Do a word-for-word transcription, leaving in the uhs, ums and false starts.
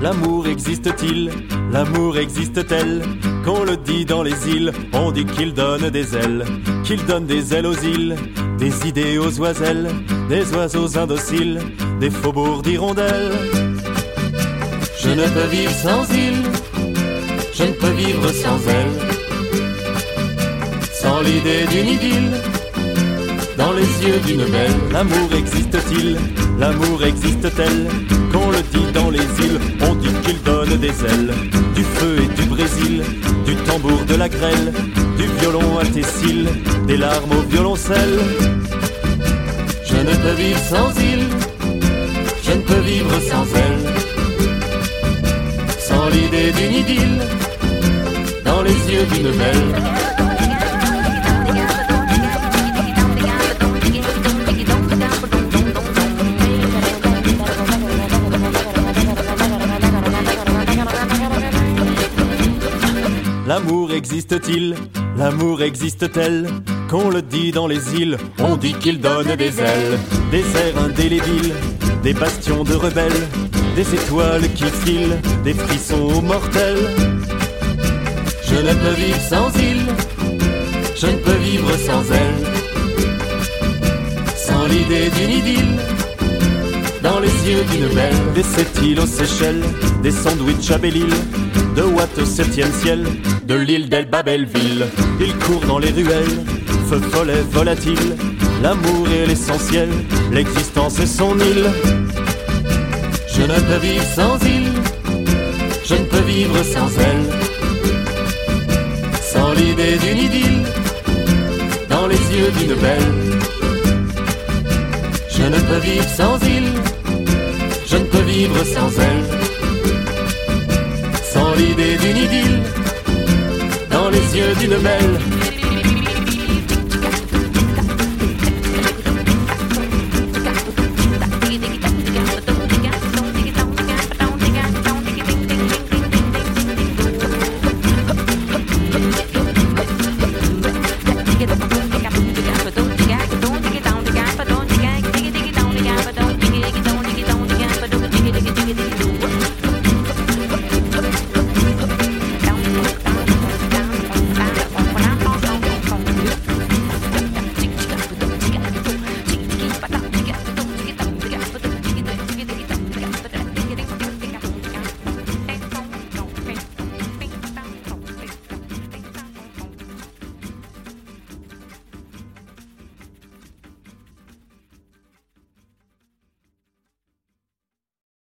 L'amour existe-t-il? L'amour existe-t-elle? Qu'on le dit dans les îles, on dit qu'il donne des ailes, qu'il donne des ailes aux îles, des idées aux oiselles, des oiseaux indociles, des faubourgs d'hirondelles. Je ne peux vivre sans île, je ne peux vivre sans elle, sans l'idée d'une idylle, dans les yeux d'une belle. L'amour existe-t-il? L'amour existe-t-elle? Qu'on le dit dans les îles, on dit qu'il donne des ailes, du feu et du Brésil, du tambour de la grêle, du violon à tes cils, des larmes au violoncelle. Je ne peux vivre sans île, je ne peux vivre sans elle, sans l'idée d'une idylle, dans les yeux d'une belle. L'amour existe-t-il? L'amour existe-t-elle? Qu'on le dit dans les îles, on dit qu'il donne des ailes, des airs indélébiles, des bastions de rebelles, des étoiles qui filent, des frissons mortels. Je ne peux vivre sans île, je ne peux vivre sans elle, sans l'idée d'une idylle, dans les yeux d'une belle. Des sept-îles aux Seychelles, des sandwichs à Belle-Île, de Watt au septième ciel, de l'île d'Elba Belleville. Il court dans les ruelles, feu follet volatile, l'amour est l'essentiel, l'existence est son île. Je ne peux vivre sans île, je ne peux vivre sans elle, sans l'idée d'une idylle, dans les yeux d'une belle. Je ne peux vivre sans île, je ne peux vivre sans elle, sans l'idée d'une idylle, dans les yeux d'une belle.